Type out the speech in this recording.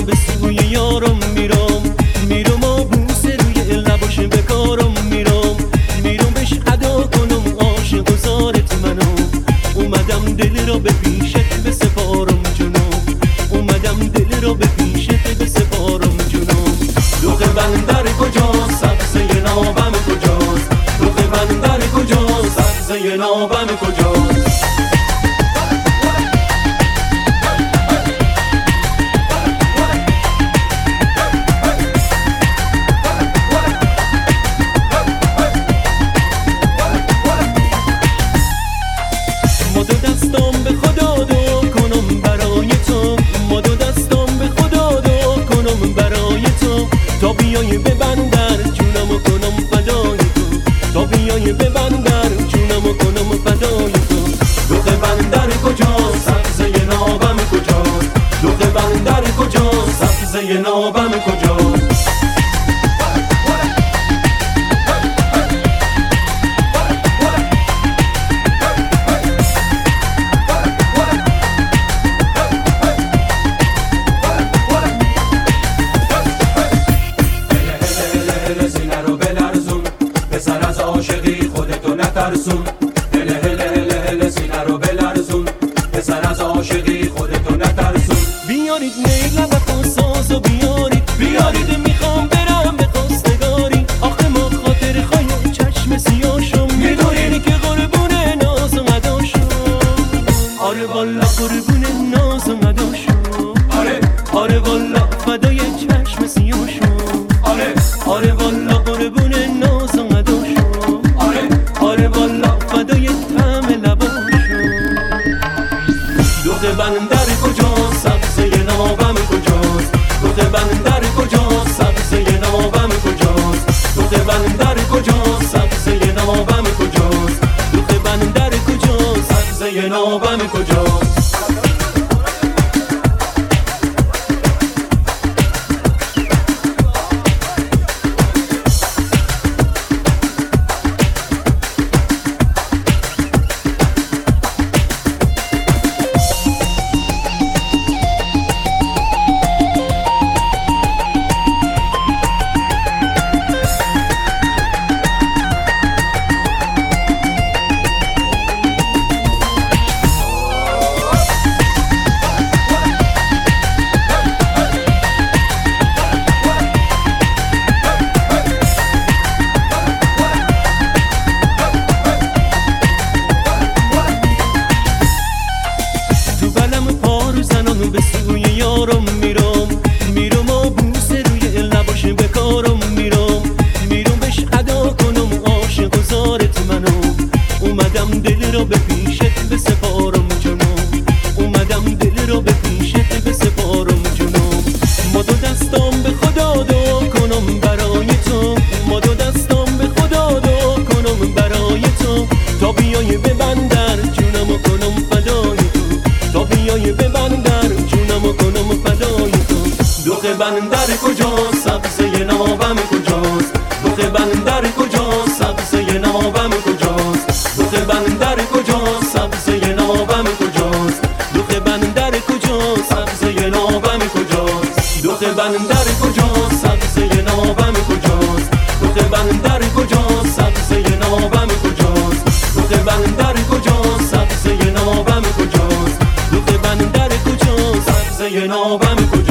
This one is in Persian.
به سوی یارم میرم و بوسه روی لباش بکارم میرم بهش ادا کنم عاشق و زارت منو. اومدم دل را به پیشت بسپارم جنوب، اومدم دل را به پیشت بسپارم جنوب. دوغ بندر کجاست؟ سبزه نابم کجاست؟ دوغ بندر کجاست؟ سبزه نابم کجاست؟ تا بیای به بندر جونمو کنم فدای تو، تا بیای به بندر جونمو کنم فدای تو. دوغ بندر کجاست؟ سبزه نابم کجاست؟ دوغ بندر کجاست؟ سبزه نابم کجاست؟ پسر از عاشقی خودتو نترسون، هله هله هله هله سینه رو بلرزون. پسر از عاشقی خودتو نترسون. بیارید میلم و ساز و بیارید میخوام برم به خواستگاری. آخه ما خاطر خواهی چشم سیاشم، میدونین که قربون ناز و مداشم. آره والا قربون ناز و مداشم. آره والا فدای چشم سیاشم. آره والا قربون ناز و مداشم. آره والا فدای طعم لباشم. دوغ بندر کجاست؟ سبزه نابم کجاست؟ دوغ بندر کجاست؟ سبزه نابم کجاست؟ دوغ بندر کجاست؟ سبزه نابم کجاست؟ دوغ بندر کجاست؟ سبزه نابم کجاست؟ به سوی یارم میرم و بوسه روی لباش بکارم میرم بهش ادا کنم عاشق و زارت منو. اومدم دل را به پیشت بسپارم جنوب، اومدم دل را به پیشت بسپارم جنوب. ما دو دستام به خدا دعا کنم برای تو، ما دو دستام به خدا دعا کنم برای تو. تا بیای به بندر جونمو کنم فدای تو، تا بیای به بندر جونمو کنم فدای تو. دوغ بندر کجاست؟ سبزه نابم کجاست؟ دوغ بندر کجاست؟ سبزه نابم کجاست؟ دوغ بندر کجاست؟ سبزه نابم کجاست؟ دوغ بندر کجاست؟ سبزه نابم کجاست؟ دوغ بندر کجاست؟ سبزه نابم کجاست؟ دوغ بندر کجاست؟ سبزه نابم کجاست؟ دوغ بندر کجاست؟ سبزه نابم کجاست؟ دوغ بندر کجاست؟ سبزه نابم کجاست؟